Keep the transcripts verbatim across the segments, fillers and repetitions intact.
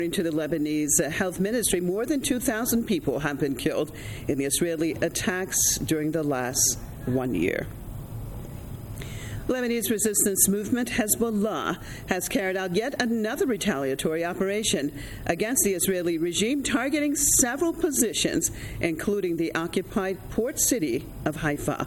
According to the Lebanese Health Ministry, more than two thousand people have been killed in the Israeli attacks during the last one year. Lebanese resistance movement Hezbollah has carried out yet another retaliatory operation against the Israeli regime, targeting several positions, including the occupied port city of Haifa.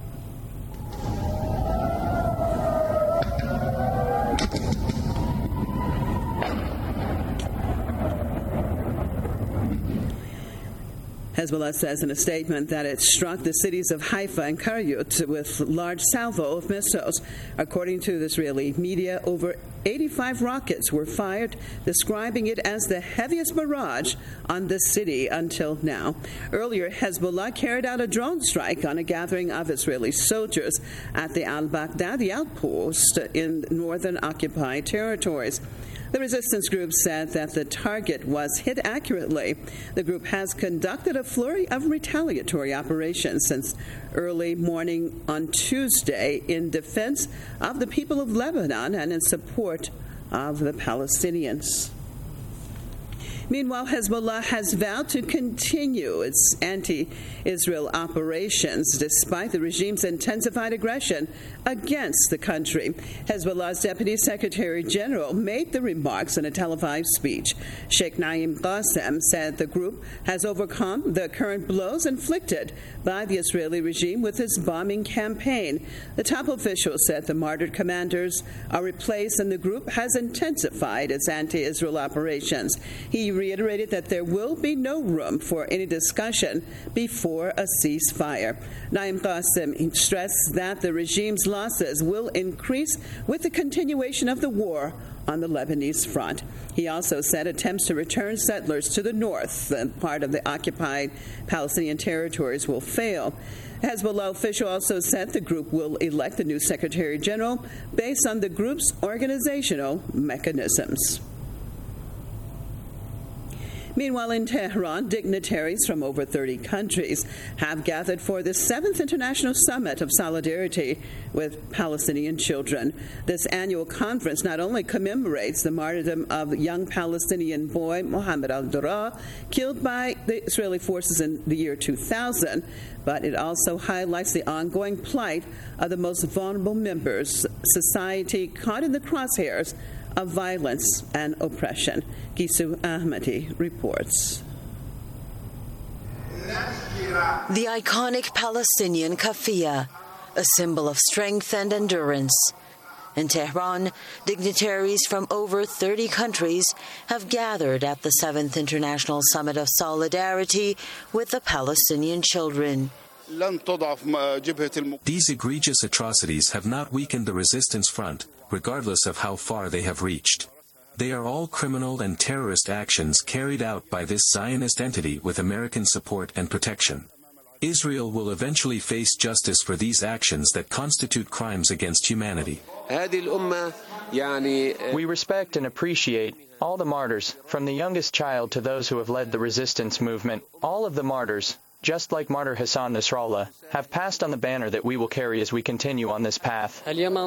Hezbollah says in a statement that it struck the cities of Haifa and Kiryat with large salvo of missiles. According to the Israeli media, over eighty-five rockets were fired, describing it as the heaviest barrage on the city until now. Earlier, Hezbollah carried out a drone strike on a gathering of Israeli soldiers at the al-Baghdadi outpost in northern occupied territories. The resistance group said that the target was hit accurately. The group has conducted a flurry of retaliatory operations since early morning on Tuesday in defense of the people of Lebanon and in support of the Palestinians. Meanwhile, Hezbollah has vowed to continue its anti-Israel operations despite the regime's intensified aggression against the country. Hezbollah's Deputy Secretary General made the remarks in a televised speech. Sheikh Naim Qassem said the group has overcome the current blows inflicted by the Israeli regime with its bombing campaign. The top official said the martyred commanders are replaced and the group has intensified its anti-Israel operations. He reiterated that there will be no room for any discussion before a ceasefire. Naim Qassem stressed that the regime's losses will increase with the continuation of the war on the Lebanese front. He also said attempts to return settlers to the north, part of the occupied Palestinian territories, will fail. Hezbollah official also said the group will elect the new Secretary General based on the group's organizational mechanisms. Meanwhile, in Tehran, dignitaries from over thirty countries have gathered for the seventh International Summit of Solidarity with Palestinian Children. This annual conference not only commemorates the martyrdom of young Palestinian boy Mohammed al-Dura, killed by the Israeli forces in the year two thousand, but it also highlights the ongoing plight of the most vulnerable members, society caught in the crosshairs of violence and oppression. Gisu Ahmadi reports. The iconic Palestinian kafia, a symbol of strength and endurance. In Tehran, dignitaries from over thirty countries have gathered at the seventh International Summit of Solidarity with the Palestinian children. These egregious atrocities have not weakened the resistance front, regardless of how far they have reached. They are all criminal and terrorist actions carried out by this Zionist entity with American support and protection. Israel will eventually face justice for these actions that constitute crimes against humanity. We respect and appreciate all the martyrs, from the youngest child to those who have led the resistance movement. All of the martyrs, just like martyr Hassan Nasrallah, have passed on the banner that we will carry as we continue on this path.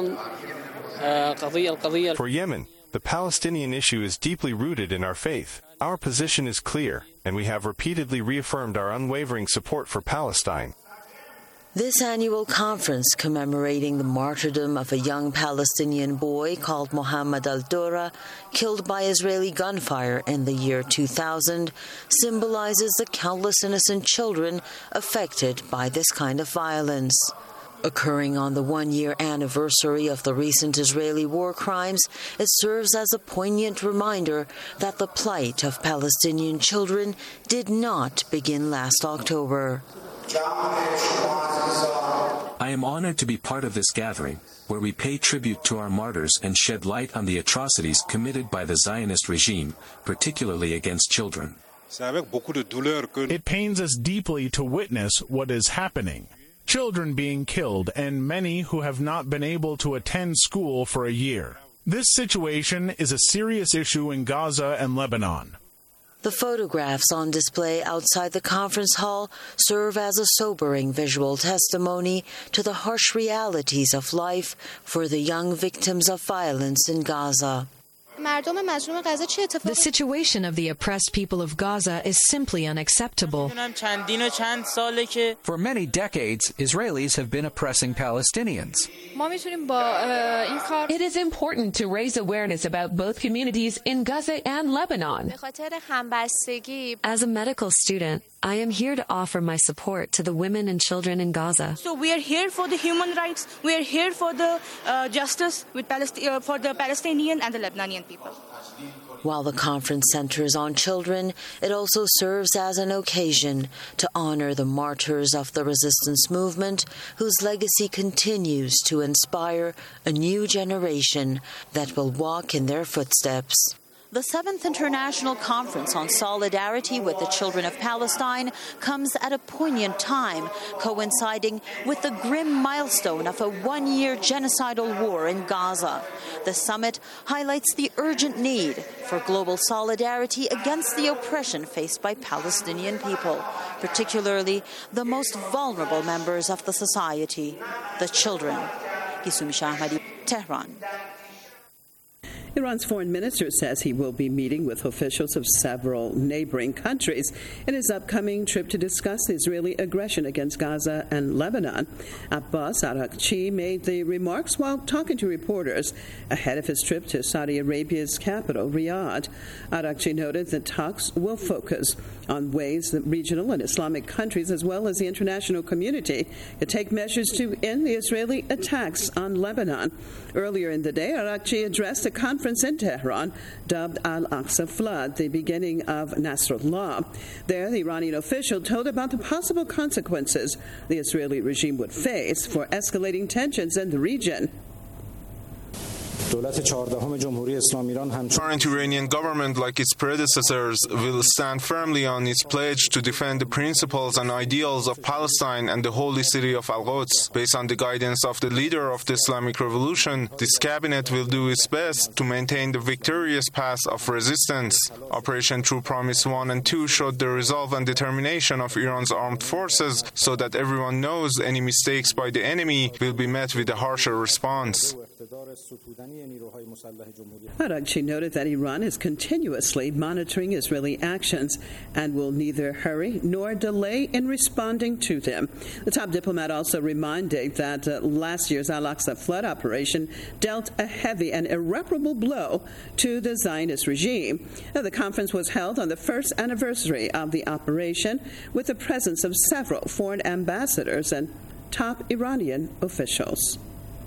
For Yemen, the Palestinian issue is deeply rooted in our faith. Our position is clear, and we have repeatedly reaffirmed our unwavering support for Palestine. This annual conference commemorating the martyrdom of a young Palestinian boy called Mohammed al-Dura, killed by Israeli gunfire in the year two thousand, symbolizes the countless innocent children affected by this kind of violence. Occurring on the one-year anniversary of the recent Israeli war crimes, it serves as a poignant reminder that the plight of Palestinian children did not begin last October. I am honored to be part of this gathering, where we pay tribute to our martyrs and shed light on the atrocities committed by the Zionist regime, particularly against children. It pains us deeply to witness what is happening. Children being killed, and many who have not been able to attend school for a year. This situation is a serious issue in Gaza and Lebanon. The photographs on display outside the conference hall serve as a sobering visual testimony to the harsh realities of life for the young victims of violence in Gaza. The situation of the oppressed people of Gaza is simply unacceptable. For many decades, Israelis have been oppressing Palestinians. It is important to raise awareness about both communities in Gaza and Lebanon. As a medical student, I am here to offer my support to the women and children in Gaza. So we are here for the human rights. We are here for the uh, justice with Palest- uh, for the Palestinian and the Lebanese people. While the conference centers on children, it also serves as an occasion to honor the martyrs of the resistance movement, whose legacy continues to inspire a new generation that will walk in their footsteps. The seventh International Conference on Solidarity with the Children of Palestine comes at a poignant time, coinciding with the grim milestone of a one-year genocidal war in Gaza. The summit highlights the urgent need for global solidarity against the oppression faced by Palestinian people, particularly the most vulnerable members of the society, the children. Gisumi Shahmadi, Tehran. Iran's foreign minister says he will be meeting with officials of several neighboring countries in his upcoming trip to discuss the Israeli aggression against Gaza and Lebanon. Abbas Araghchi made the remarks while talking to reporters ahead of his trip to Saudi Arabia's capital, Riyadh. Araghchi noted that talks will focus on ways that regional and Islamic countries, as well as the international community, could take measures to end the Israeli attacks on Lebanon. Earlier in the day, Araghchi addressed a conference in Tehran dubbed Al-Aqsa Flood, the beginning of Nasrallah. There, the Iranian official told about the possible consequences the Israeli regime would face for escalating tensions in the region. The current Iranian government, like its predecessors, will stand firmly on its pledge to defend the principles and ideals of Palestine and the holy city of Al-Quds. Based on the guidance of the leader of the Islamic Revolution, this cabinet will do its best to maintain the victorious path of resistance. Operation True Promise one and two showed the resolve and determination of Iran's armed forces so that everyone knows any mistakes by the enemy will be met with a harsher response. Araghchi noted that Iran is continuously monitoring Israeli actions and will neither hurry nor delay in responding to them. The top diplomat also reminded that uh, last year's Al-Aqsa flood operation dealt a heavy and irreparable blow to the Zionist regime. Now, the conference was held on the first anniversary of the operation with the presence of several foreign ambassadors and top Iranian officials.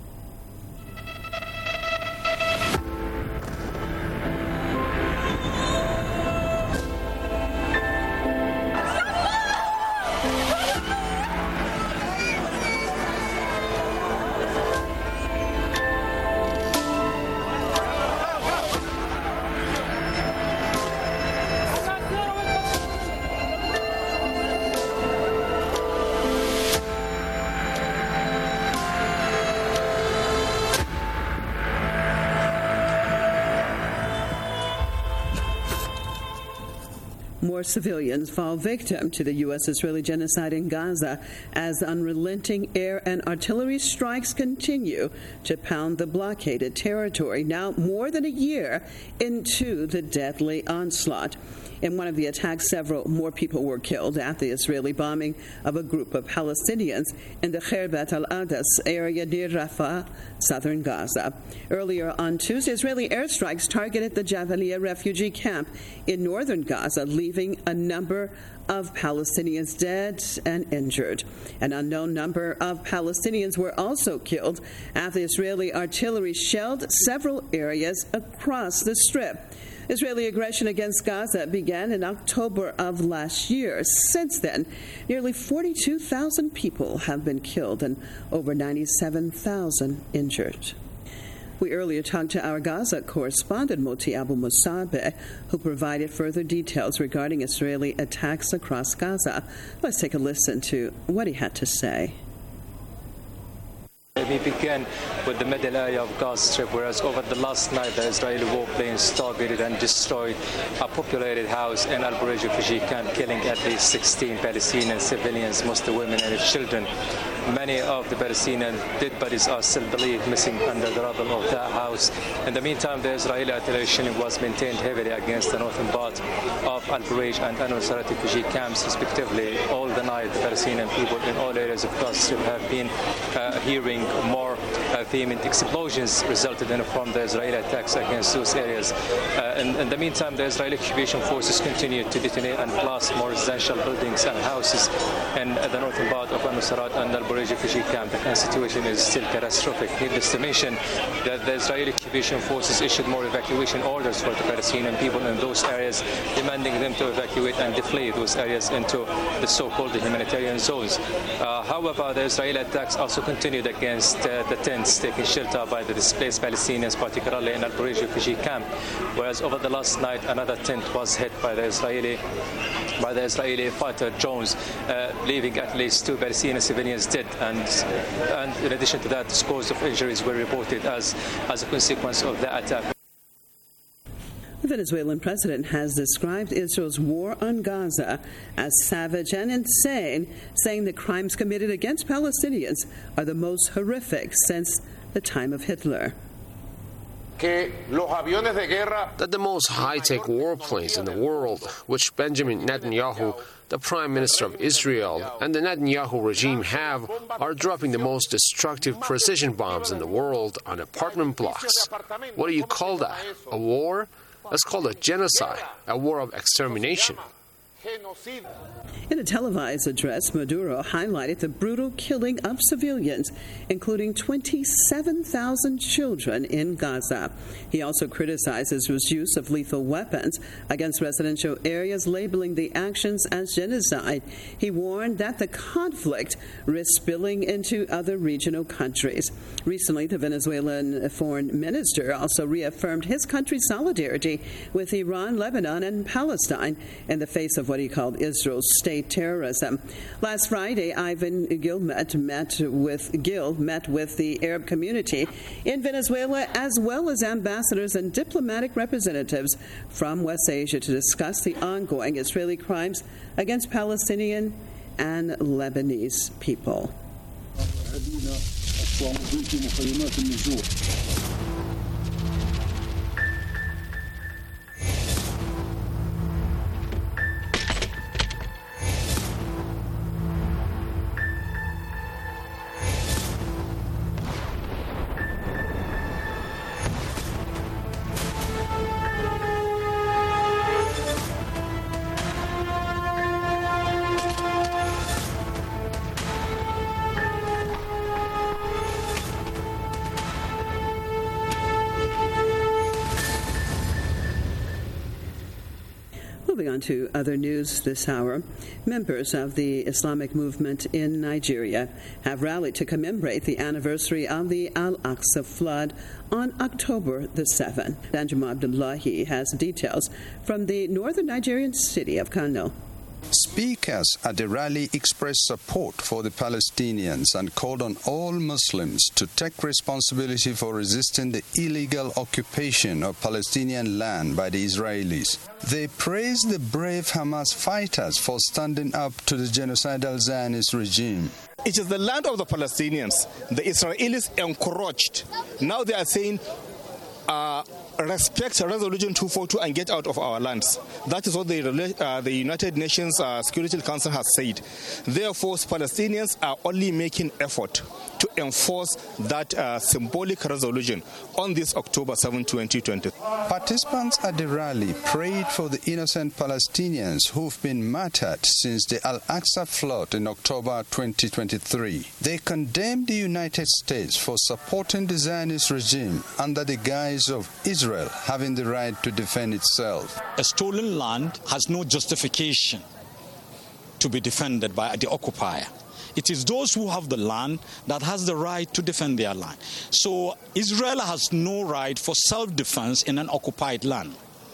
More civilians fall victim to the U S-Israeli genocide in Gaza as unrelenting air and artillery strikes continue to pound the blockaded territory, now more than a year into the deadly onslaught. In one of the attacks, several more people were killed at the Israeli bombing of a group of Palestinians in the Kherbat al-Adas area near Rafah, southern Gaza. Earlier on Tuesday, Israeli airstrikes targeted the Jabalia refugee camp in northern Gaza, leaving a number of Palestinians dead and injured. An unknown number of Palestinians were also killed after Israeli artillery shelled several areas across the Strip. Israeli aggression against Gaza began in October of last year. Since then, nearly forty-two thousand people have been killed and over ninety-seven thousand injured. We earlier talked to our Gaza correspondent, Moti Abu Musabeh, who provided further details regarding Israeli attacks across Gaza. Let's take a listen to what he had to say. Let me begin with the middle area of Gaza Strip, whereas over the last night the Israeli warplanes targeted and destroyed a populated house in Al Bureij refugee camp, killing at least sixteen Palestinian civilians, mostly women and children. Many of the Palestinian dead bodies are still believed missing under the rubble of that house. In the meantime, the Israeli artillery shelling was maintained heavily against the northern part of Al Bureij and Al-Nusayrat refugee camps, respectively. All the night, the Palestinian people in all areas of Gaza Strip have been uh, hearing more uh, vehement explosions resulted in from the Israeli attacks against those areas. Uh, in, in the meantime, the Israeli occupation forces continue to detonate and blast more residential buildings and houses in uh, the northern part of Al-Nusayrat and Al Bureij refugee camp. The situation is still catastrophic. Needless to mention that the Israeli occupation forces issued more evacuation orders for the Palestinian people in those areas, demanding them to evacuate and deflate those areas into the so-called humanitarian zones. Uh, however, the Israeli attacks also continued against uh, the tents taking shelter by the displaced Palestinians, particularly in Al Bureij refugee camp, whereas over the last night another tent was hit by the Israeli by the Israeli fighter drones, uh, leaving at least two Palestinian civilians dead, and and in addition to that, scores of injuries were reported as as a consequence of the attack. The Venezuelan president has described Israel's war on Gaza as savage and insane, saying the crimes committed against Palestinians are the most horrific since the time of Hitler. That the most high-tech warplanes in the world, which Benjamin Netanyahu, the Prime Minister of Israel, and the Netanyahu regime have, are dropping the most destructive precision bombs in the world on apartment blocks. What do you call that? A war? That's called a genocide, a war of extermination. In a televised address, Maduro highlighted the brutal killing of civilians, including twenty-seven thousand children in Gaza. He also criticized Israel's use of lethal weapons against residential areas, labeling the actions as genocide. He warned that the conflict risks spilling into other regional countries. Recently, the Venezuelan foreign minister also reaffirmed his country's solidarity with Iran, Lebanon, and Palestine in the face of what he called Israel's state terrorism. Last Friday, Ivan Gilmet met with Gil met with the Arab community in Venezuela, as well as ambassadors and diplomatic representatives from West Asia, to discuss the ongoing Israeli crimes against Palestinian and Lebanese people. Moving on to other news this hour, members of the Islamic movement in Nigeria have rallied to commemorate the anniversary of the Al-Aqsa flood on October the seventh. Anjuma Abdullahi has details from the northern Nigerian city of Kano. Speakers at the rally expressed support for the Palestinians and called on all Muslims to take responsibility for resisting the illegal occupation of Palestinian land by the Israelis. They praised the brave Hamas fighters for standing up to the genocidal Zionist regime. It is the land of the Palestinians. The Israelis encouraged. Now they are saying, uh, respect Resolution two forty-two and get out of our lands. That is what the, uh, the United Nations uh, Security Council has said. Therefore, Palestinians are only making effort to enforce that uh, symbolic resolution on this October seventh, twenty twenty. Participants at the rally prayed for the innocent Palestinians who've been martyred since the Al-Aqsa flood in October twenty twenty-three. They condemned the United States for supporting the Zionist regime under the guise of Israel having the right to defend itself. A stolen land has no justification to be defended by the occupier. It is those who have the land that has the right to defend their land. So Israel has no right for self-defense in an occupied land.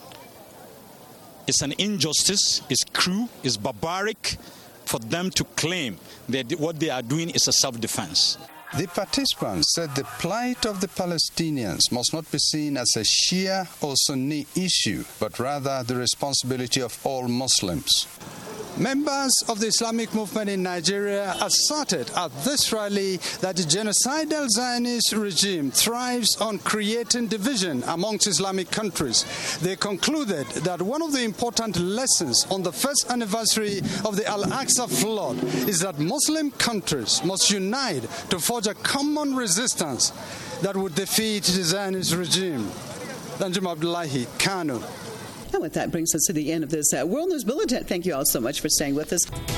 It's an injustice, it's cruel, it's barbaric for them to claim that what they are doing is a self-defense. The participants said the plight of the Palestinians must not be seen as a Shia or Sunni issue, but rather the responsibility of all Muslims. Members of the Islamic movement in Nigeria asserted at this rally that the genocidal Zionist regime thrives on creating division amongst Islamic countries. They concluded that one of the important lessons on the first anniversary of the Al-Aqsa flood is that Muslim countries must unite to forge a common resistance that would defeat the Zionist regime. Danjuma Abdullahi, Kano. And with that brings us to the end of this uh, World News Bulletin. Thank you all so much for staying with us.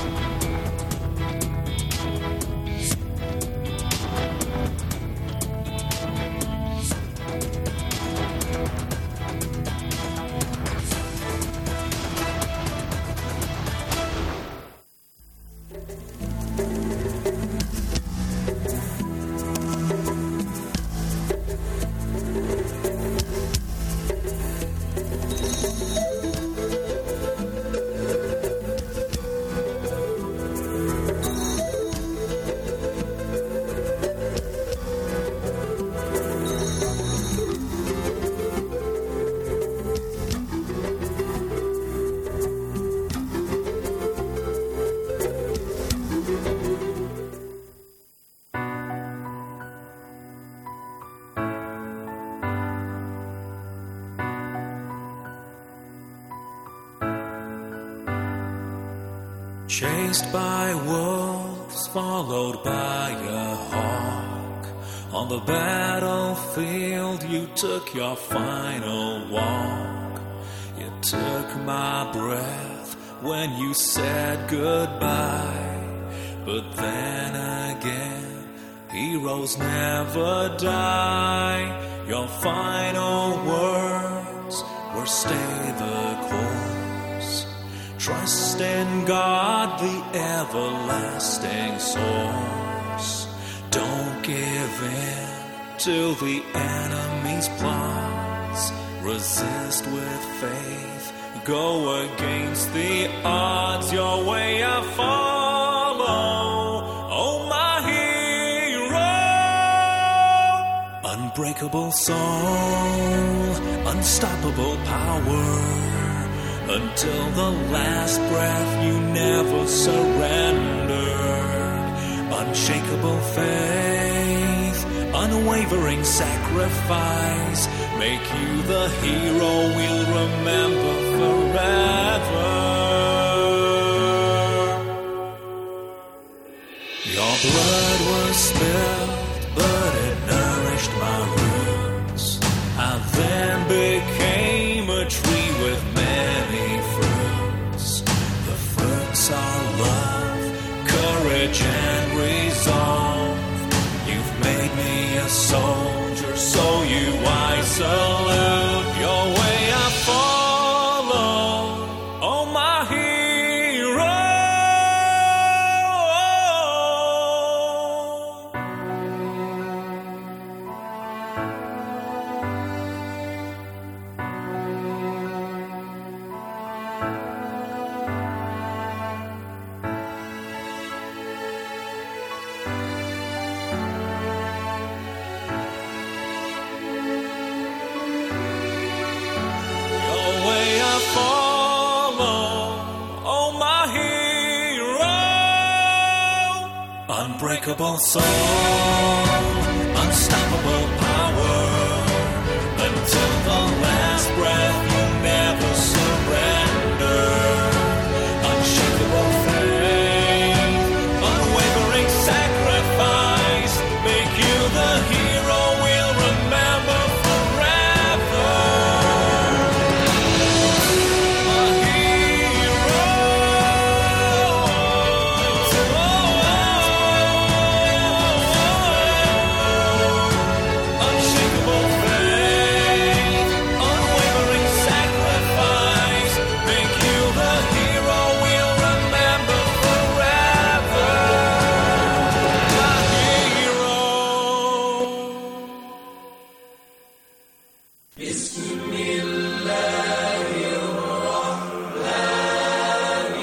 Chased by wolves, followed by a hawk. On the battlefield, you took your final walk. You took my breath when you said goodbye. But then again, heroes never die. Your final words were stay the course. Trust in God, the everlasting source. Don't give in to the enemy's plots. Resist with faith. Go against the odds. Your way I follow. Oh, my hero. Unbreakable soul. Unstoppable power. Until the last breath you never surrendered. Unshakable faith, unwavering sacrifice, make you the hero we'll remember forever. Your blood was spilled, but it nourished my roots. I then became a tree with many fruits. The fruits are love, courage, and resolve. You've made me a soldier, so you I salute. Your way I follow, oh my unbreakable soul, unstoppable power, until the last breath you never surrender. Unshakable faith, unwavering sacrifice, make you the hero we'll remember forever. A hero.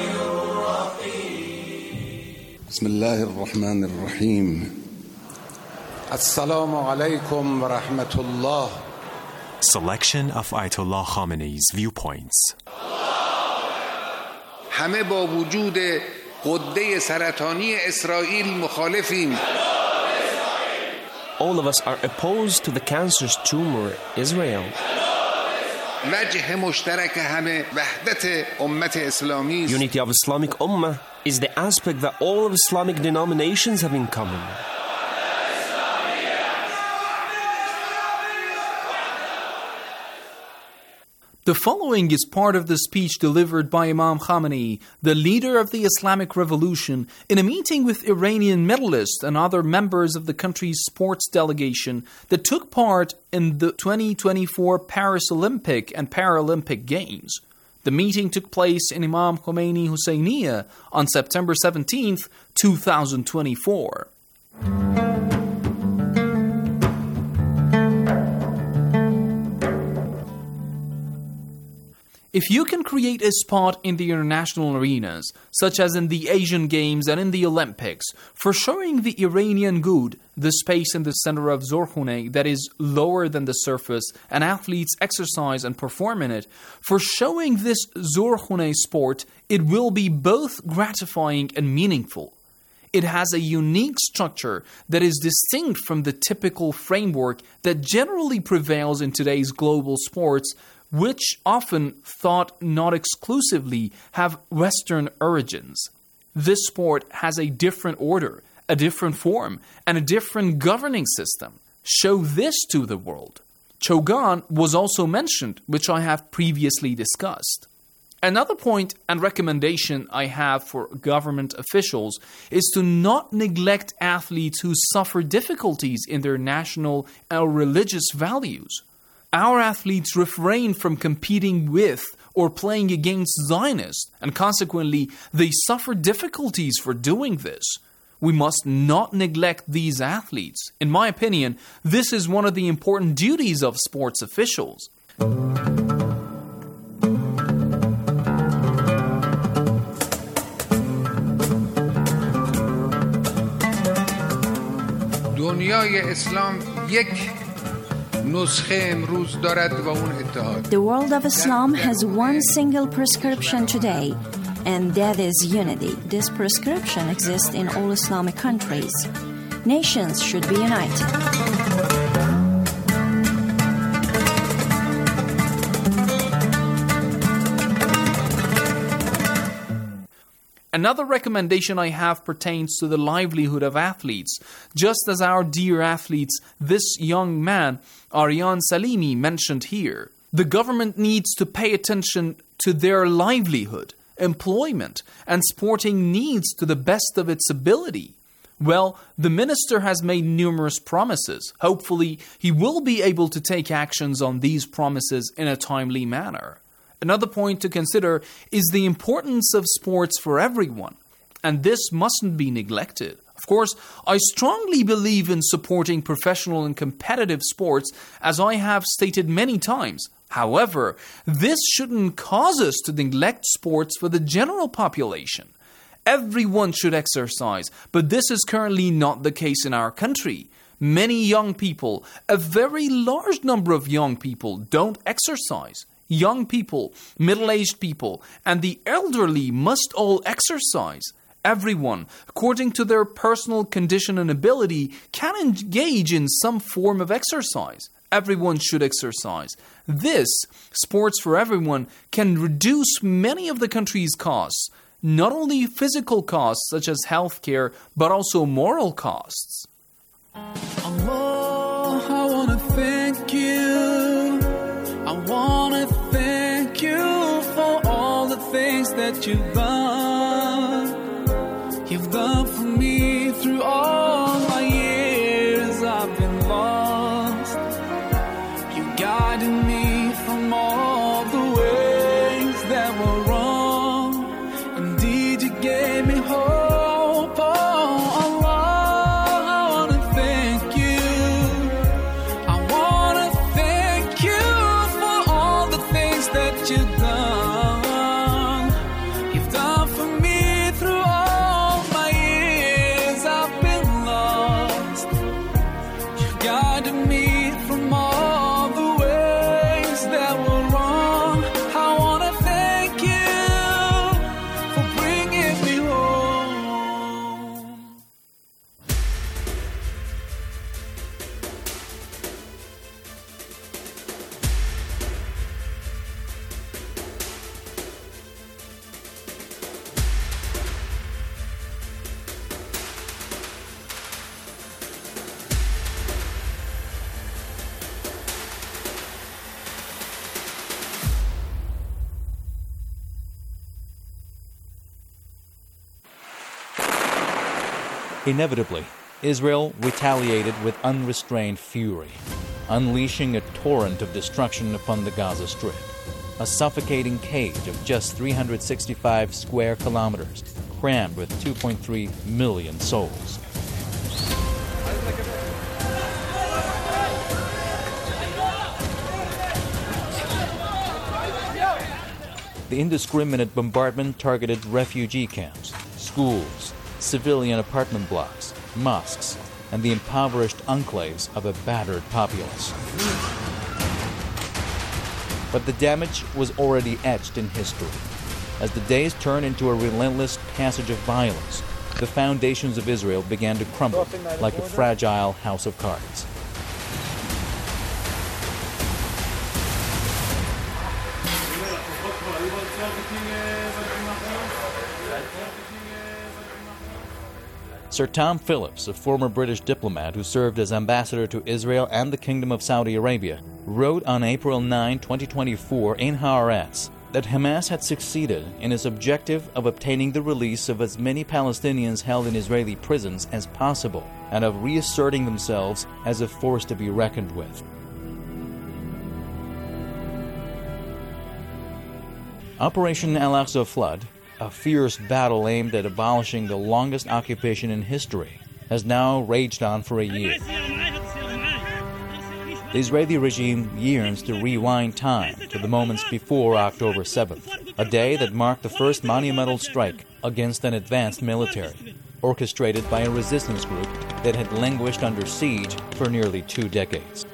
بسم الله الرحمن الرحيم Assalamu alaikum wa rahmatullah. Selection of Ayatollah Khamenei's viewpoints. همه با وجود غده سرطانی اسرائیل مخالفیم. All of us are opposed to the cancerous tumor, Israel. وجه مشترک همه وحدت امت اسلامی است. Unity of Islamic Ummah is the aspect that all of Islamic denominations have in common. The following is part of the speech delivered by Imam Khamenei, the leader of the Islamic Revolution, in a meeting with Iranian medalists and other members of the country's sports delegation that took part in the twenty twenty-four Paris Olympic and Paralympic Games. The meeting took place in Imam Khomeini Husseiniya on September seventeenth, twenty twenty-four. If you can create a spot in the international arenas, such as in the Asian Games and in the Olympics, for showing the Iranian good, the space in the center of Zorkhune that is lower than the surface, and athletes exercise and perform in it, for showing this Zorkhune sport, it will be both gratifying and meaningful. It has a unique structure that is distinct from the typical framework that generally prevails in today's global sports, which often, thought not exclusively, have Western origins. This sport has a different order, a different form, and a different governing system. Show this to the world. Chogan was also mentioned, which I have previously discussed. Another point and recommendation I have for government officials is to not neglect athletes who suffer difficulties in their national or religious values. Our athletes refrain from competing with or playing against Zionists, and consequently, they suffer difficulties for doing this. We must not neglect these athletes. In my opinion, this is one of the important duties of sports officials. دنیای اسلام یک The world of Islam has one single prescription today, and that is unity. This prescription exists in all Islamic countries. Nations should be united. Another recommendation I have pertains to the livelihood of athletes. Just as our dear athletes, this young man, Aryan Salimi, mentioned here, the government needs to pay attention to their livelihood, employment, and sporting needs to the best of its ability. Well, the minister has made numerous promises. Hopefully, he will be able to take actions on these promises in a timely manner. Another point to consider is the importance of sports for everyone, and this mustn't be neglected. Of course, I strongly believe in supporting professional and competitive sports, as I have stated many times. However, this shouldn't cause us to neglect sports for the general population. Everyone should exercise, but this is currently not the case in our country. Many young people, a very large number of young people, don't exercise. Young people, middle-aged people, and the elderly must all exercise. Everyone, according to their personal condition and ability, can engage in some form of exercise. Everyone should exercise. This, sports for everyone, can reduce many of the country's costs, not only physical costs such as healthcare, but also moral costs. Allah, I want to thank you. I want to thank you for all the things that you've done. You've done for me through all my years I've been lost. You guided me from all the ways that were wrong. Indeed, you gave me hope. You've done for me Inevitably, Israel retaliated with unrestrained fury, unleashing a torrent of destruction upon the Gaza Strip, a suffocating cage of just three hundred sixty-five square kilometers, crammed with two point three million souls. The indiscriminate bombardment targeted refugee camps, schools, civilian apartment blocks, mosques, and the impoverished enclaves of a battered populace. But the damage was already etched in history. As the days turned into a relentless passage of violence, the foundations of Israel began to crumble like a fragile house of cards. Sir Tom Phillips, a former British diplomat who served as ambassador to Israel and the Kingdom of Saudi Arabia, wrote on April ninth, twenty twenty-four in Haaretz that Hamas had succeeded in its objective of obtaining the release of as many Palestinians held in Israeli prisons as possible and of reasserting themselves as a force to be reckoned with. Operation Al-Aqsa Flood, a fierce battle aimed at abolishing the longest occupation in history, has now raged on for a year. The Israeli regime yearns to rewind time to the moments before October seventh, a day that marked the first monumental strike against an advanced military, orchestrated by a resistance group that had languished under siege for nearly two decades.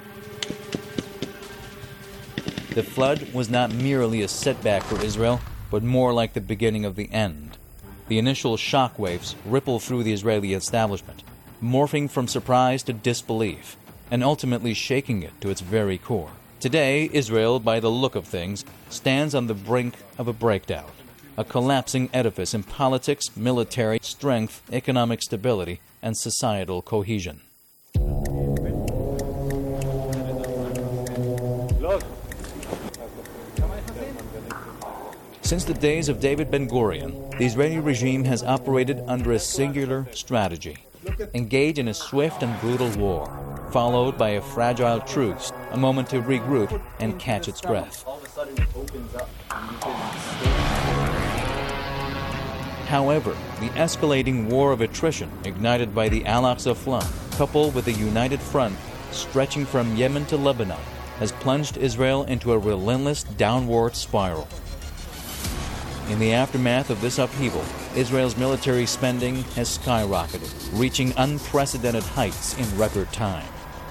The flood was not merely a setback for Israel, but more like the beginning of the end. The initial shockwaves rippled through the Israeli establishment, morphing from surprise to disbelief, and ultimately shaking it to its very core. Today, Israel, by the look of things, stands on the brink of a breakdown, a collapsing edifice in politics, military strength, economic stability, and societal cohesion. Since the days of David Ben-Gurion, the Israeli regime has operated under a singular strategy: engage in a swift and brutal war, followed by a fragile truce, a moment to regroup and catch its breath. However, the escalating war of attrition ignited by the Al-Aqsa Flood, coupled with a united front stretching from Yemen to Lebanon, has plunged Israel into a relentless downward spiral. In the aftermath of this upheaval, Israel's military spending has skyrocketed, reaching unprecedented heights in record time.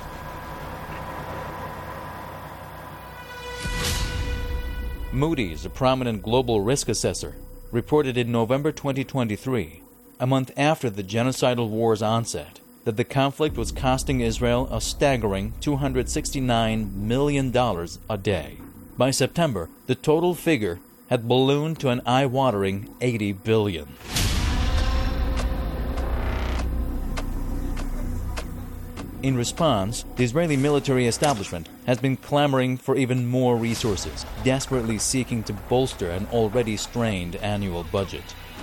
Moody's, a prominent global risk assessor, reported in November twenty twenty-three, a month after the genocidal war's onset, that the conflict was costing Israel a staggering two hundred sixty-nine million dollars a day. By September, the total figure had ballooned to an eye-watering eighty billion dollars. In response, the Israeli military establishment has been clamoring for even more resources, desperately seeking to bolster an already strained annual budget.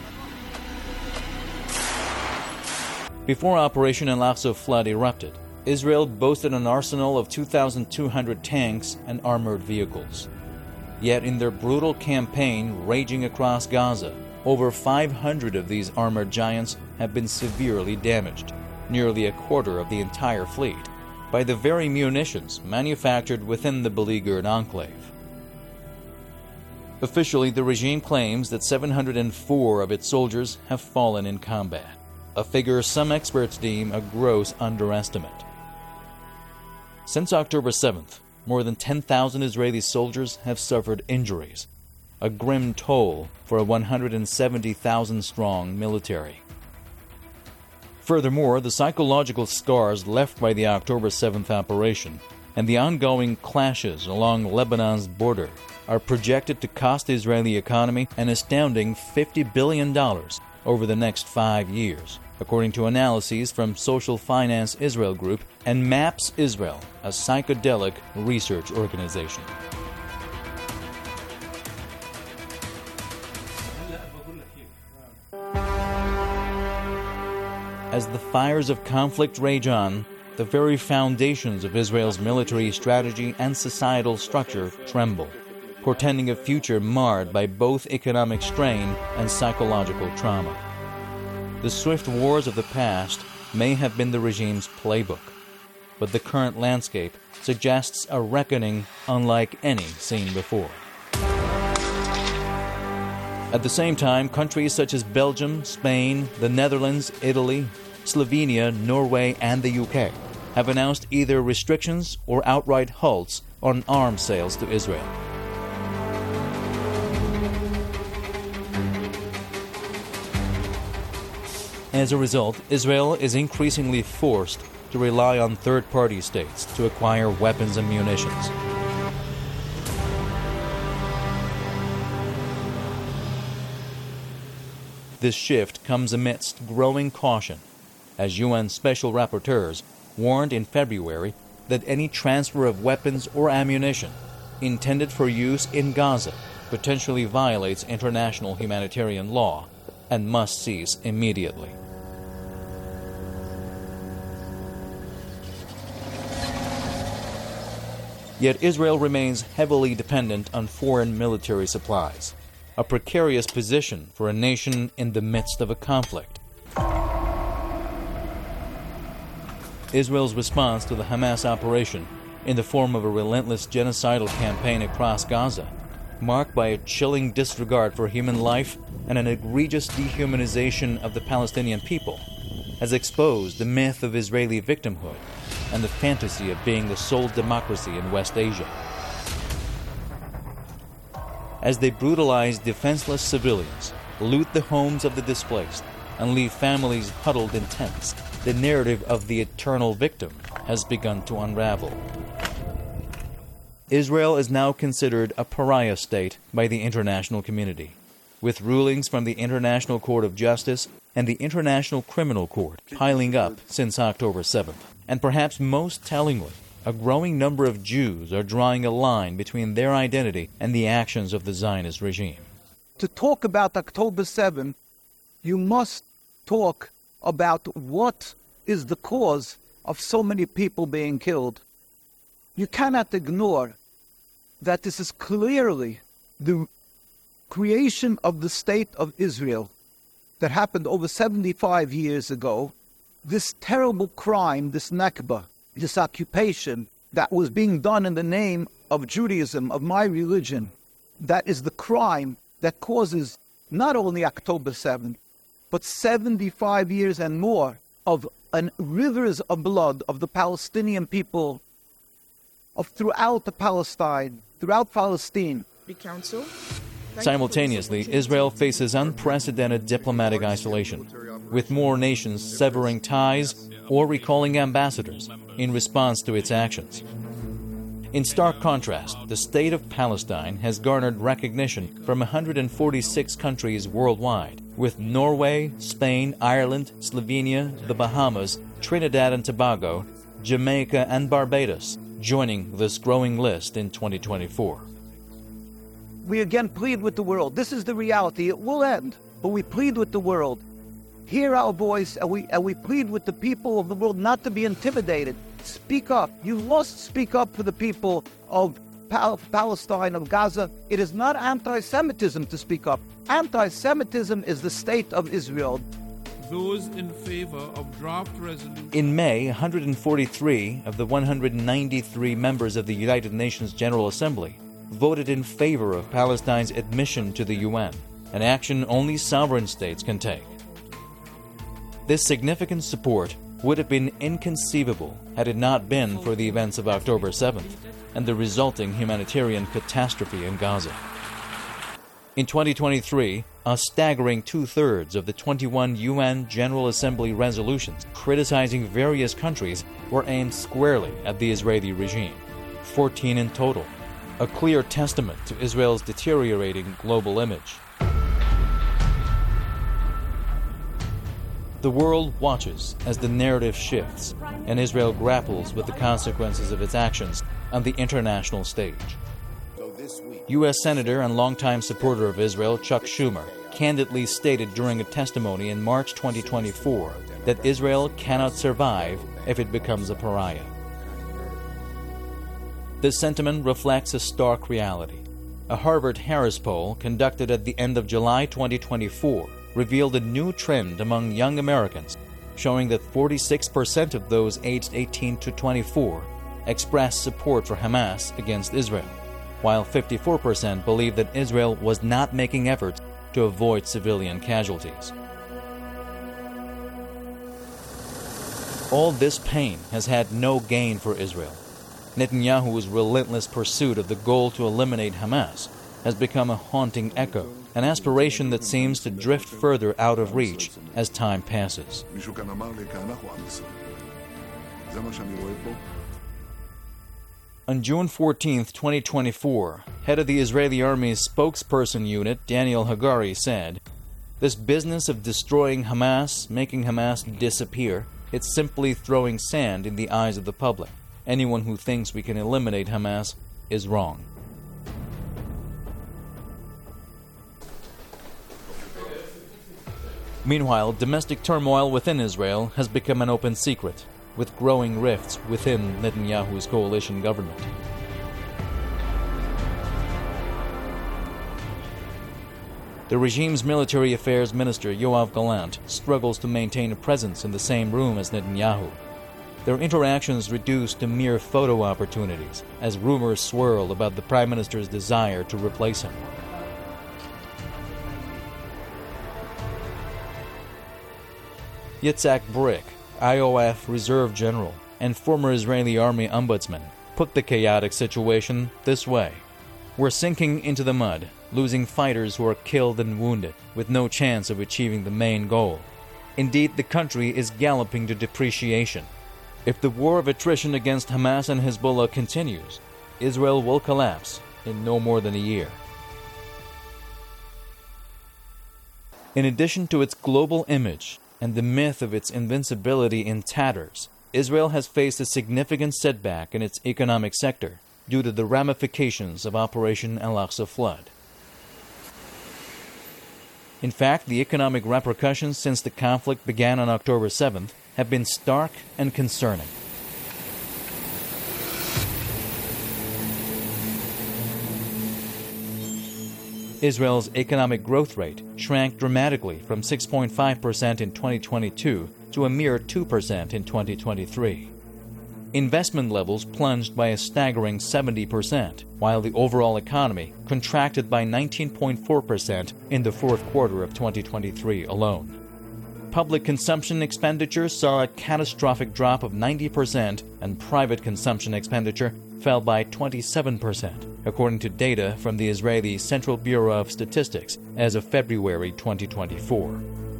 Before Operation Al-Aqsa Flood erupted, Israel boasted an arsenal of two thousand two hundred tanks and armored vehicles. Yet in their brutal campaign raging across Gaza, over five hundred of these armored giants have been severely damaged, nearly a quarter of the entire fleet, by the very munitions manufactured within the beleaguered enclave. Officially, the regime claims that seven hundred four of its soldiers have fallen in combat, a figure some experts deem a gross underestimate. Since October seventh, more than ten thousand Israeli soldiers have suffered injuries, a grim toll for a one hundred seventy thousand strong military. Furthermore, the psychological scars left by the October seventh operation and the ongoing clashes along Lebanon's border are projected to cost the Israeli economy an astounding fifty billion dollars over the next five years, according to analyses from Social Finance Israel Group and MAPS Israel, a psychedelic research organization. As the fires of conflict rage on, the very foundations of Israel's military strategy and societal structure tremble, portending a future marred by both economic strain and psychological trauma. The swift wars of the past may have been the regime's playbook, but the current landscape suggests a reckoning unlike any seen before. At the same time, countries such as Belgium, Spain, the Netherlands, Italy, Slovenia, Norway, and the U K have announced either restrictions or outright halts on arms sales to Israel. As a result, Israel is increasingly forced to rely on third-party states to acquire weapons and munitions. This shift comes amidst growing caution, as U N Special Rapporteurs warned in February that any transfer of weapons or ammunition intended for use in Gaza potentially violates international humanitarian law and must cease immediately. Yet Israel remains heavily dependent on foreign military supplies, a precarious position for a nation in the midst of a conflict. Israel's response to the Hamas operation, in the form of a relentless genocidal campaign across Gaza, marked by a chilling disregard for human life and an egregious dehumanization of the Palestinian people, has exposed the myth of Israeli victimhood and the fantasy of being the sole democracy in West Asia. As they brutalize defenseless civilians, loot the homes of the displaced, and leave families huddled in tents, the narrative of the eternal victim has begun to unravel. Israel is now considered a pariah state by the international community, with rulings from the International Court of Justice and the International Criminal Court piling up since October seventh. And perhaps most tellingly, a growing number of Jews are drawing a line between their identity and the actions of the Zionist regime. To talk about October seventh, you must talk about what is the cause of so many people being killed. You cannot ignore that this is clearly the creation of the State of Israel that happened over seventy-five years ago. This terrible crime, this Nakba, this occupation that was being done in the name of Judaism, of my religion, that is the crime that causes not only October seventh, but seventy-five years and more of an rivers of blood of the Palestinian people, of throughout the Palestine, throughout Palestine. The Council. Simultaneously, Israel faces unprecedented diplomatic isolation, with more nations severing ties or recalling ambassadors in response to its actions. In stark contrast, the State of Palestine has garnered recognition from one hundred forty-six countries worldwide, with Norway, Spain, Ireland, Slovenia, the Bahamas, Trinidad and Tobago, Jamaica, and Barbados joining this growing list in twenty twenty-four. We again plead with the world. This is the reality. It will end, but we plead with the world. Hear our voice, and we, and we plead with the people of the world not to be intimidated. Speak up. You must speak up for the people of Pal- Palestine, of Gaza. It is not anti-Semitism to speak up. Anti-Semitism is the state of Israel. Those in favor of draft resolution. In May, one hundred forty-three of the one hundred ninety-three members of the United Nations General Assembly voted in favor of Palestine's admission to the U N, an action only sovereign states can take. This significant support would have been inconceivable had it not been for the events of October seventh and the resulting humanitarian catastrophe in Gaza. In twenty twenty-three, a staggering two-thirds of the twenty-one U N General Assembly resolutions criticizing various countries were aimed squarely at the Israeli regime, fourteen in total, a clear testament to Israel's deteriorating global image. The world watches as the narrative shifts and Israel grapples with the consequences of its actions on the international stage. U S Senator and longtime supporter of Israel Chuck Schumer candidly stated during a testimony in March twenty twenty-four that Israel cannot survive if it becomes a pariah. This sentiment reflects a stark reality. A Harvard-Harris poll conducted at the end of July twenty twenty-four revealed a new trend among young Americans, showing that forty-six percent of those aged eighteen to twenty-four expressed support for Hamas against Israel, while fifty-four percent believed that Israel was not making efforts to avoid civilian casualties. All this pain has had no gain for Israel. Netanyahu's relentless pursuit of the goal to eliminate Hamas has become a haunting echo, an aspiration that seems to drift further out of reach as time passes. On June fourteenth, twenty twenty-four, head of the Israeli Army's spokesperson unit, Daniel Hagari, said, "This business of destroying Hamas, making Hamas disappear, it's simply throwing sand in the eyes of the public. Anyone who thinks we can eliminate Hamas is wrong." Meanwhile, domestic turmoil within Israel has become an open secret, with growing rifts within Netanyahu's coalition government. The regime's military affairs minister, Yoav Gallant, struggles to maintain a presence in the same room as Netanyahu. Their interactions reduced to mere photo opportunities, as rumors swirl about the prime minister's desire to replace him. Yitzhak Brick, I O F Reserve General and former Israeli Army Ombudsman, put the chaotic situation this way: "We're sinking into the mud, losing fighters who are killed and wounded, with no chance of achieving the main goal. Indeed, the country is galloping to depreciation. If the war of attrition against Hamas and Hezbollah continues, Israel will collapse in no more than a year." In addition to its global image and the myth of its invincibility in tatters, Israel has faced a significant setback in its economic sector due to the ramifications of Operation Al-Aqsa Flood. In fact, the economic repercussions since the conflict began on October seventh have been stark and concerning. Israel's economic growth rate shrank dramatically from six point five percent in twenty twenty-two to a mere two percent in twenty twenty-three. Investment levels plunged by a staggering seventy percent, while the overall economy contracted by nineteen point four percent in the fourth quarter of twenty twenty-three alone. Public consumption expenditure saw a catastrophic drop of ninety percent, and private consumption expenditure fell by twenty-seven percent, according to data from the Israeli Central Bureau of Statistics as of February twenty twenty-four.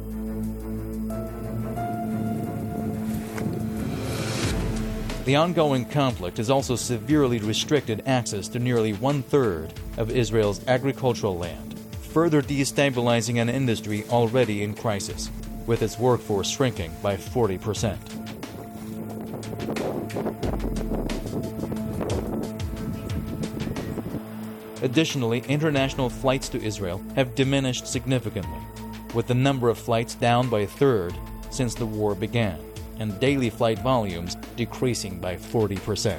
The ongoing conflict has also severely restricted access to nearly one-third of Israel's agricultural land, further destabilizing an industry already in crisis, with its workforce shrinking by forty percent. Additionally, international flights to Israel have diminished significantly, with the number of flights down by a third since the war began, and daily flight volumes decreasing by forty percent.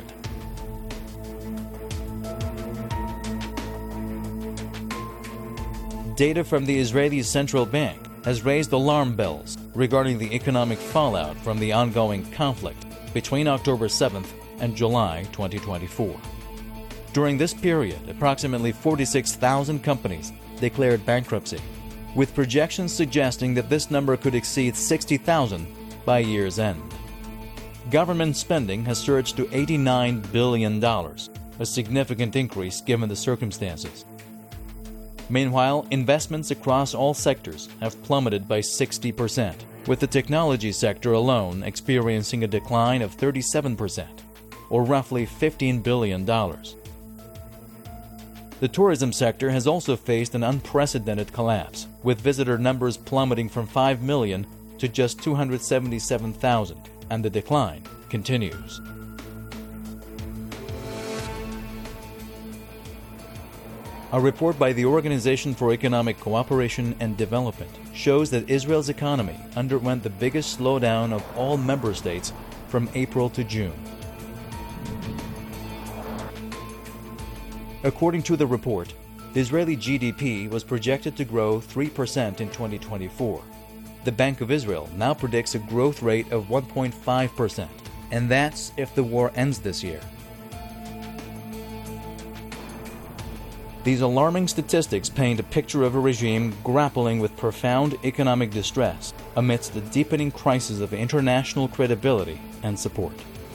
Data from the Israeli Central Bank has raised alarm bells regarding the economic fallout from the ongoing conflict between October seventh and July twenty twenty-four. During this period, approximately forty-six thousand companies declared bankruptcy, with projections suggesting that this number could exceed sixty thousand by year's end. Government spending has surged to eighty-nine billion dollars, a significant increase given the circumstances. Meanwhile, investments across all sectors have plummeted by sixty percent, with the technology sector alone experiencing a decline of thirty-seven percent, or roughly fifteen billion dollars. The tourism sector has also faced an unprecedented collapse, with visitor numbers plummeting from five million to just two hundred seventy-seven thousand, and the decline continues. A report by the Organization for Economic Cooperation and Development shows that Israel's economy underwent the biggest slowdown of all member states from April to June. According to the report, the Israeli G D P was projected to grow three percent in twenty twenty-four. The Bank of Israel now predicts a growth rate of one point five percent, and that's if the war ends this year. These alarming statistics paint a picture of a regime grappling with profound economic distress amidst the deepening crisis of international credibility and support.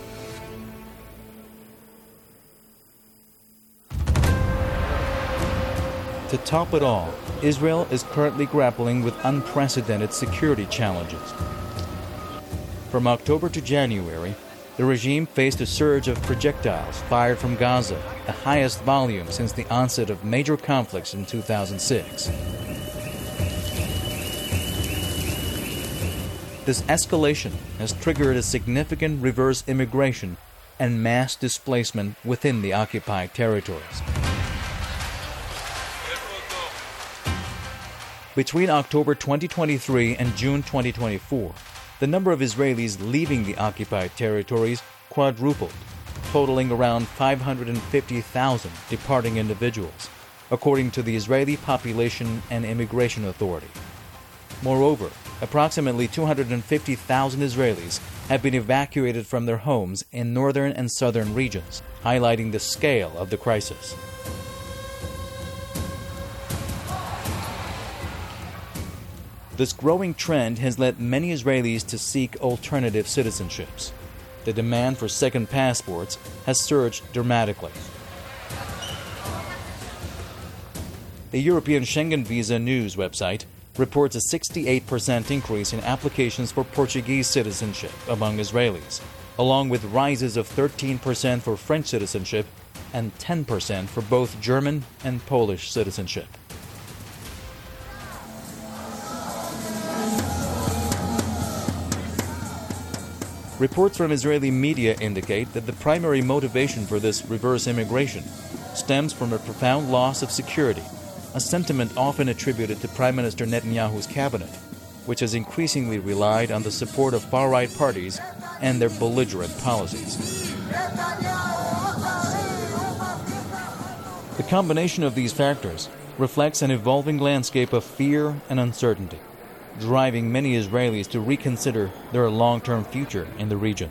To top it all, Israel is currently grappling with unprecedented security challenges. From October to January, the regime faced a surge of projectiles fired from Gaza, the highest volume since the onset of major conflicts in two thousand six. This escalation has triggered a significant reverse immigration and mass displacement within the occupied territories. Between October twenty twenty-three and June twenty twenty-four, the number of Israelis leaving the occupied territories quadrupled, totaling around five hundred fifty thousand departing individuals, according to the Israeli Population and Immigration Authority. Moreover, approximately two hundred fifty thousand Israelis have been evacuated from their homes in northern and southern regions, highlighting the scale of the crisis. This growing trend has led many Israelis to seek alternative citizenships. The demand for second passports has surged dramatically. The European Schengen Visa News website reports a sixty-eight percent increase in applications for Portuguese citizenship among Israelis, along with rises of thirteen percent for French citizenship and ten percent for both German and Polish citizenship. Reports from Israeli media indicate that the primary motivation for this reverse immigration stems from a profound loss of security, a sentiment often attributed to Prime Minister Netanyahu's cabinet, which has increasingly relied on the support of far-right parties and their belligerent policies. The combination of these factors reflects an evolving landscape of fear and uncertainty, driving many Israelis to reconsider their long-term future in the region.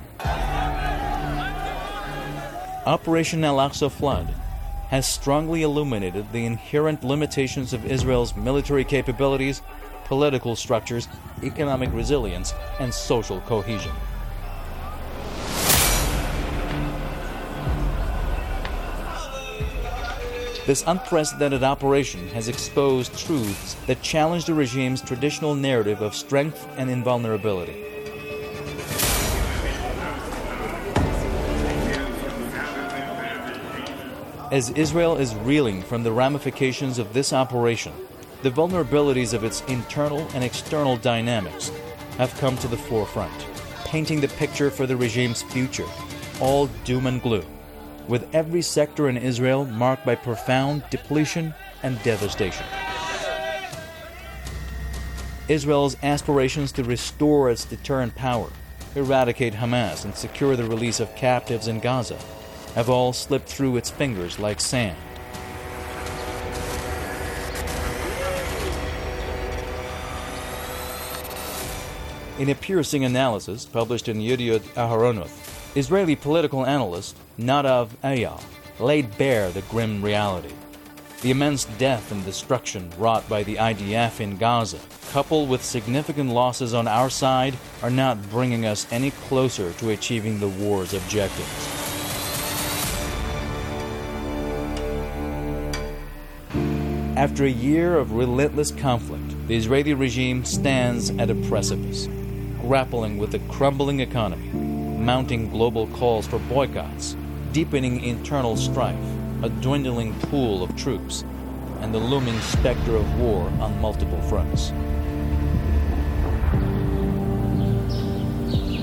Operation Al-Aqsa Flood has strongly illuminated the inherent limitations of Israel's military capabilities, political structures, economic resilience, and social cohesion. This unprecedented operation has exposed truths that challenge the regime's traditional narrative of strength and invulnerability. As Israel is reeling from the ramifications of this operation, the vulnerabilities of its internal and external dynamics have come to the forefront, painting the picture for the regime's future, all doom and gloom, with every sector in Israel marked by profound depletion and devastation. Israel's aspirations to restore its deterrent power, eradicate Hamas, and secure the release of captives in Gaza have all slipped through its fingers like sand. In a piercing analysis published in Yediot Aharonoth, Israeli political analyst Nadav Eyal laid bare the grim reality. The immense death and destruction wrought by the I D F in Gaza, coupled with significant losses on our side, are not bringing us any closer to achieving the war's objectives. After a year of relentless conflict, the Israeli regime stands at a precipice, grappling with a crumbling economy, mounting global calls for boycotts, deepening internal strife, a dwindling pool of troops, and the looming specter of war on multiple fronts.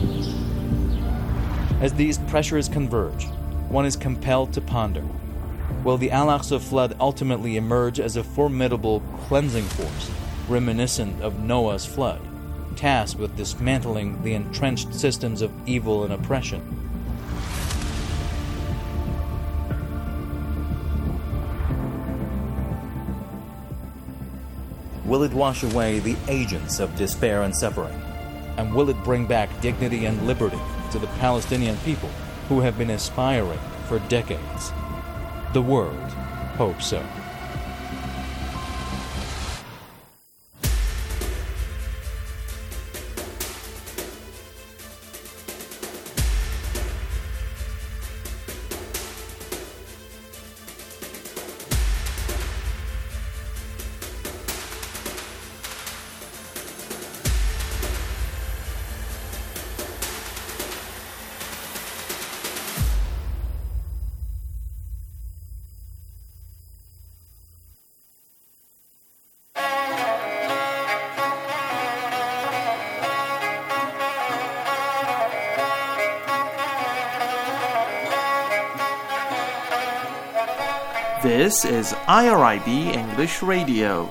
As these pressures converge, one is compelled to ponder, will the Al-Aqsa flood ultimately emerge as a formidable cleansing force, reminiscent of Noah's flood, tasked with dismantling the entrenched systems of evil and oppression. Will it wash away the agents of despair and suffering? And will it bring back dignity and liberty to the Palestinian people who have been aspiring for decades? The world hopes so. This is I R I B English Radio.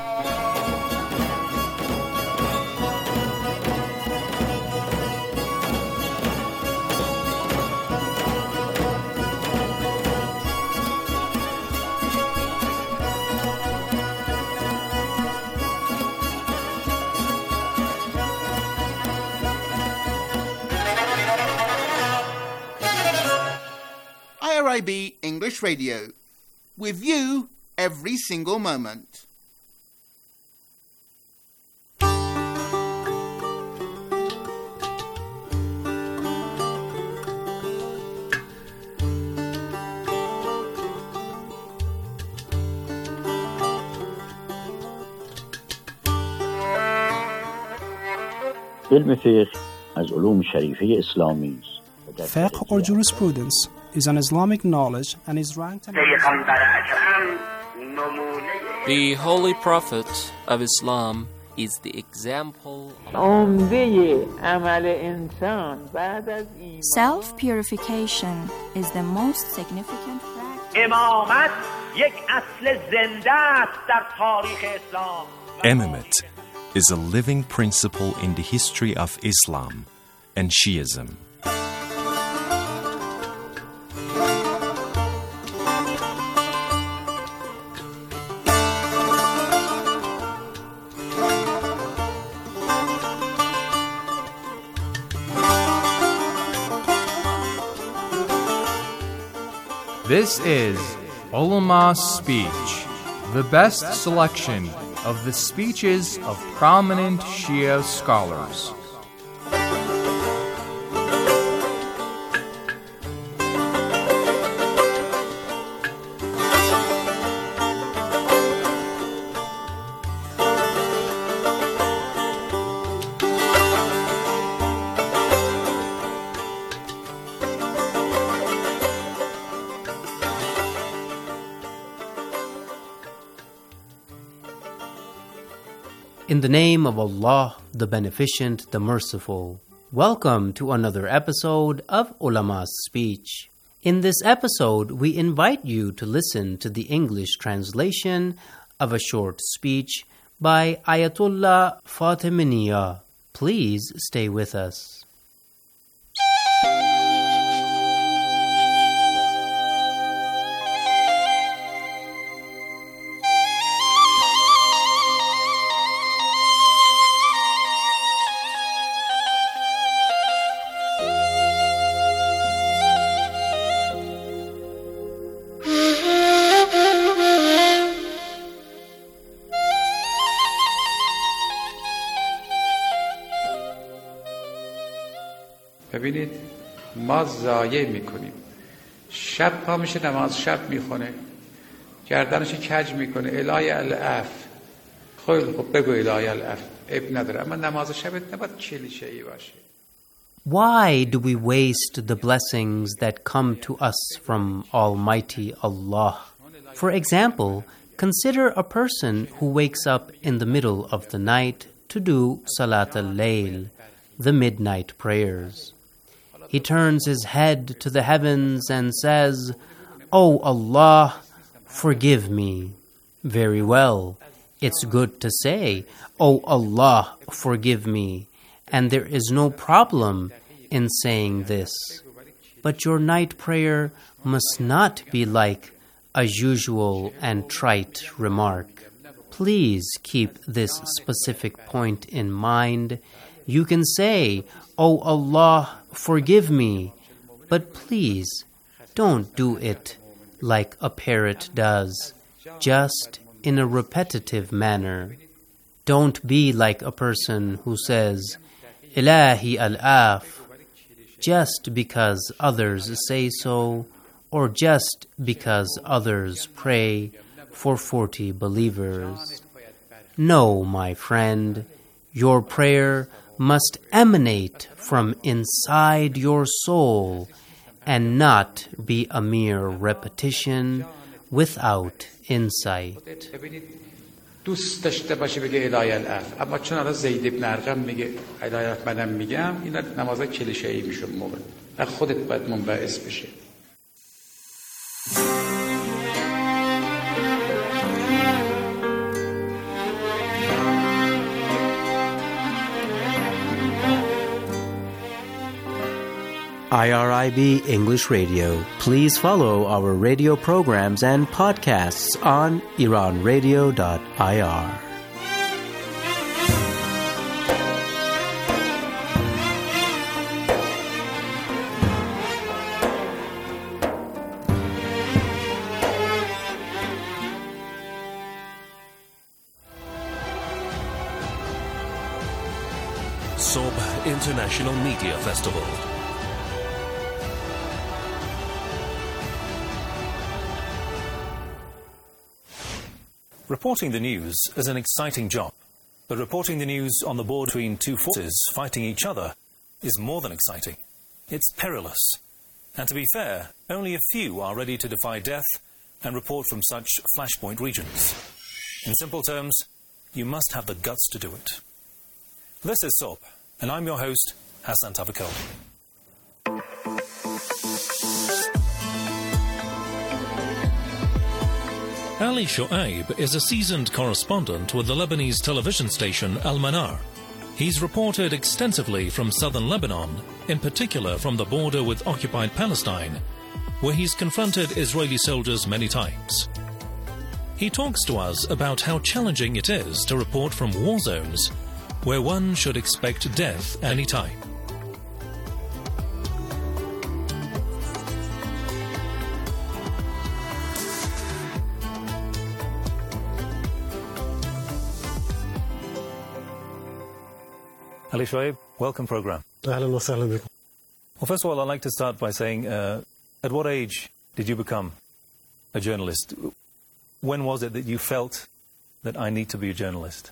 I R I B English Radio. With you every single moment. علم فقه از علوم شریفه اسلامی است. Fiqh or jurisprudence is an Islamic knowledge and is ranked an The Holy Prophet of Islam is the example. Self-purification is the most significant practice. Imamate is a living principle in the history of Islam and Shiism. This is Ulama's Speech, the best selection of the speeches of prominent Shia scholars. In the name of Allah, the Beneficent, the Merciful, welcome to another episode of Ulama's Speech. In this episode, we invite you to listen to the English translation of a short speech by Ayatollah Fateminiya. Please stay with us. ببینید ما ضایع میکنیم. شب پا میشه نماز شب میخونه، گردنش کج میکنه، الهی العف. خیلی خوب بگو الهی العف، عیب نداره، اما نماز شبت نباید کلیشه‌ای باشه. Why do we waste the blessings that come to us from Almighty Allah? For example, consider a person who wakes up in the middle of the night to do Salat al-Layl, the midnight prayers. He turns his head to the heavens and says, "Oh Allah, forgive me." Very well. It's good to say, "Oh Allah, forgive me," and there is no problem in saying this. But your night prayer must not be like a usual and trite remark. Please keep this specific point in mind. You can say, "Oh Allah, forgive me," but please don't do it like a parrot does, just in a repetitive manner. Don't be like a person who says, "Ilahi al-af," just because others say so, or just because others pray for forty believers. No, my friend, your prayer must emanate from inside your soul and not be a mere repetition without insight. دوست داشته باشه بگه الهی الاف، اما چون الان زید ابن ارقم میگه الهی منم میگم، اینا نمازای کلیشه‌ای میشه موقع و خودت باید منبعث بشه. I R I B English Radio. Please follow our radio programs and podcasts on iran radio dot I R. Soba International Media Festival. Reporting the news is an exciting job, but reporting the news on the border between two forces fighting each other is more than exciting. It's perilous. And to be fair, only a few are ready to defy death and report from such flashpoint regions. In simple terms, you must have the guts to do it. This is S O B, and I'm your host, Hassan Tavakol. Ali Shoaib is a seasoned correspondent with the Lebanese television station Al Manar. He's reported extensively from southern Lebanon, in particular from the border with occupied Palestine, where he's confronted Israeli soldiers many times. He talks to us about how challenging it is to report from war zones, where one should expect death any time. Ali Shoaib, welcome program. Ahlan wa sahlan bikum. Well, first of all, I'd like to start by saying, uh, at what age did you become a journalist? When was it that you felt that I need to be a journalist?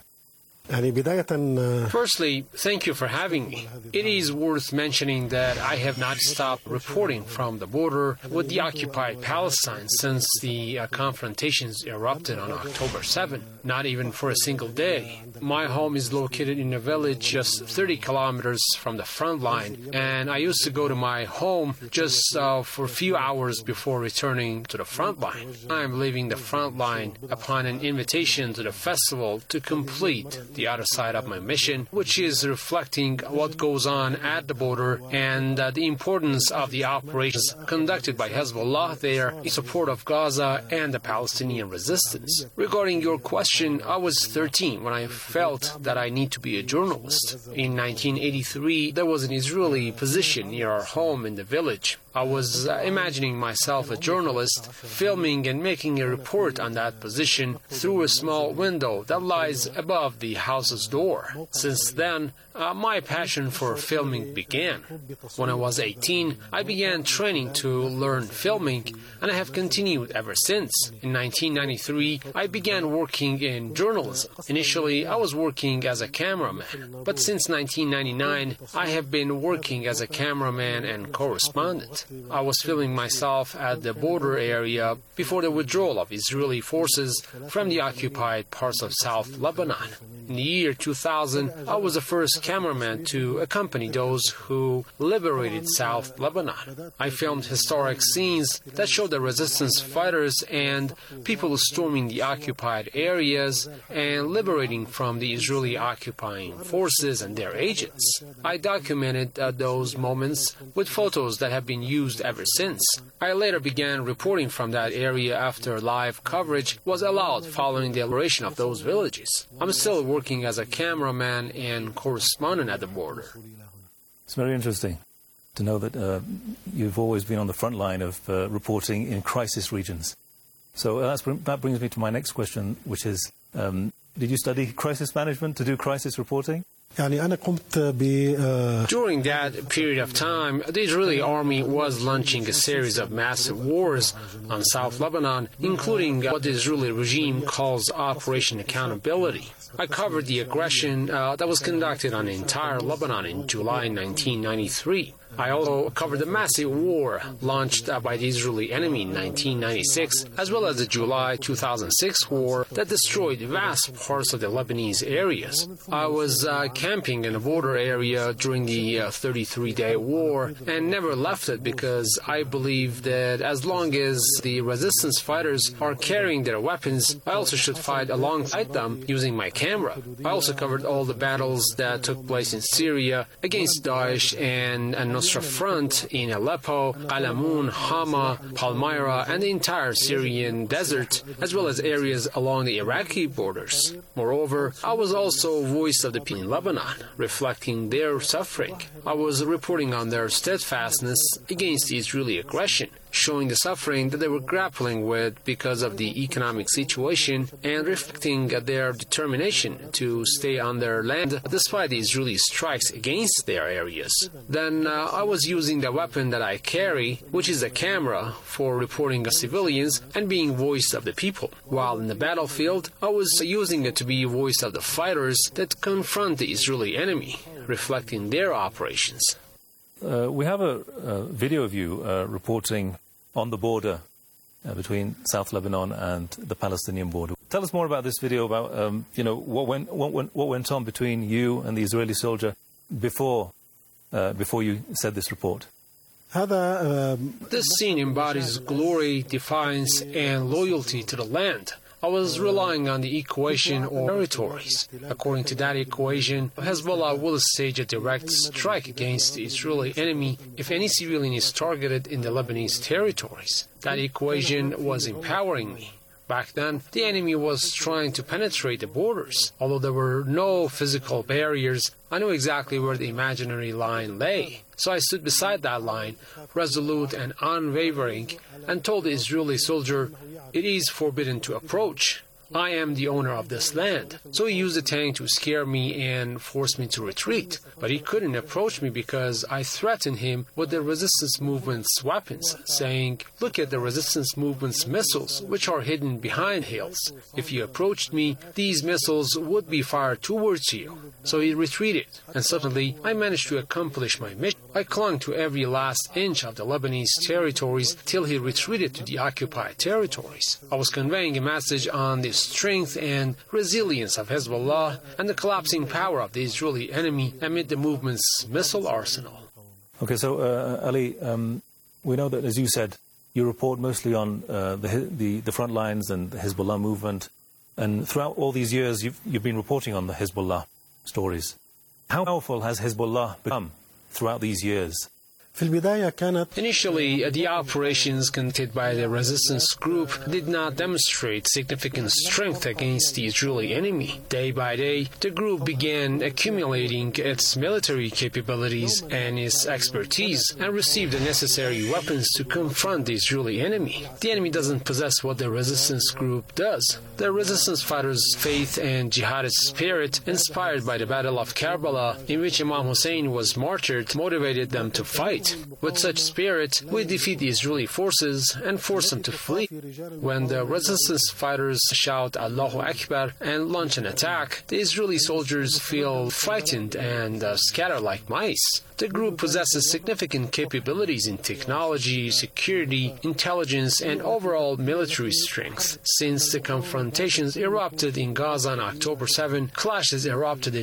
Firstly, thank you for having me. It is worth mentioning that I have not stopped reporting from the border with the occupied Palestine since the uh, confrontations erupted on October seventh, not even for a single day. My home is located in a village just thirty kilometers from the front line, and I used to go to my home just uh, for a few hours before returning to the front line. I am leaving the front line upon an invitation to the festival to complete the other side of my mission, which is reflecting what goes on at the border and uh, the importance of the operations conducted by Hezbollah there in support of Gaza and the Palestinian resistance. Regarding your question, I was thirteen when I felt that I need to be a journalist. In nineteen eighty-three, there was an Israeli position near our home in the village. I was uh, imagining myself a journalist, filming and making a report on that position through a small window that lies above the house's door. Since then, uh, my passion for filming began. When I was eighteen, I began training to learn filming, and I have continued ever since. In nineteen ninety-three, I began working in journalism. Initially, I was working as a cameraman, but since nineteen ninety-nine, I have been working as a cameraman and correspondent. that, I was filming myself at the border area before the withdrawal of Israeli forces from the occupied parts of South Lebanon. In the year two thousand, I was the first cameraman to accompany those who liberated South Lebanon. I filmed historic scenes that showed the resistance fighters and people storming the occupied areas and liberating from the Israeli occupying forces and their agents. I documented uh, those moments with photos that have been used ever since. I later began reporting from that area after live coverage was allowed following the liberation of those villages. I'm still working as a cameraman and correspondent at the border. It's very interesting to know that uh, you've always been on the front line of uh, reporting in crisis regions. So uh, that's, that brings me to my next question, which is, um, did you study crisis management to do crisis reporting? During that period of time, the Israeli army was launching a series of massive wars on South Lebanon, including what the Israeli regime calls Operation Accountability. I covered the aggression uh, that was conducted on entire Lebanon in July nineteen ninety-three. I also covered the massive war launched uh, by the Israeli enemy in nineteen ninety-six, as well as the July two thousand six war that destroyed vast parts of the Lebanese areas. I was uh, camping in a border area during the uh, thirty-three day war and never left it because I believe that as long as the resistance fighters are carrying their weapons, I also should fight alongside them using my camera. I also covered all the battles that took place in Syria against Daesh and, and Nusra Front in Aleppo, Qalamun, Hama, Palmyra, and the entire Syrian desert, as well as areas along the Iraqi borders. Moreover, I was also voice of the people in Lebanon, reflecting their suffering. I was reporting on their steadfastness against the Israeli aggression, showing the suffering that they were grappling with because of the economic situation and reflecting their determination to stay on their land despite the Israeli strikes against their areas. Then uh, I was using the weapon that I carry, which is a camera, for reporting of civilians and being voice of the people. While in the battlefield, I was using it to be voice of the fighters that confront the Israeli enemy, reflecting their operations. Uh, we have a, a video of you uh, reporting on the border uh, between South Lebanon and the Palestinian border. Tell us more about this video, about um, you know what went what went what went on between you and the Israeli soldier before uh, before you said this report. This scene embodies glory, defiance, and loyalty to the land. I was relying on the equation or territories. According to that equation, Hezbollah will stage a direct strike against the Israeli enemy if any civilian is targeted in the Lebanese territories. That equation was empowering me. Back then, the enemy was trying to penetrate the borders. Although there were no physical barriers, I knew exactly where the imaginary line lay. So I stood beside that line, resolute and unwavering, and told the Israeli soldier, "It is forbidden to approach. I am the owner of this land." So he used the tank to scare me and force me to retreat. But he couldn't approach me because I threatened him with the resistance movement's weapons, saying, "Look at the resistance movement's missiles, which are hidden behind hills. If you approached me, these missiles would be fired towards you." So he retreated, and suddenly I managed to accomplish my mission. I clung to every last inch of the Lebanese territories till he retreated to the occupied territories. I was conveying a message on the strength and resilience of Hezbollah and the collapsing power of the Israeli enemy amid the movement's missile arsenal. Okay, so uh, Ali, um, we know that, as you said, you report mostly on uh, the, the the front lines and the Hezbollah movement, and throughout all these years, you've you've been reporting on the Hezbollah stories. How powerful has Hezbollah become throughout these years? Initially, the operations conducted by the resistance group did not demonstrate significant strength against the Israeli enemy. Day by day, the group began accumulating its military capabilities and its expertise and received the necessary weapons to confront the Israeli enemy. The enemy doesn't possess what the resistance group does. The resistance fighters' faith and jihadist spirit, inspired by the Battle of Karbala, in which Imam Hussein was martyred, motivated them to fight. fight. With such spirit, we defeat the Israeli forces and force them to flee. When the resistance fighters shout Allahu Akbar and launch an attack, the Israeli soldiers feel frightened and uh, scatter like mice. The group possesses significant capabilities in technology, security, intelligence, and overall military strength. Since the confrontations erupted in Gaza on October seventh, clashes erupted in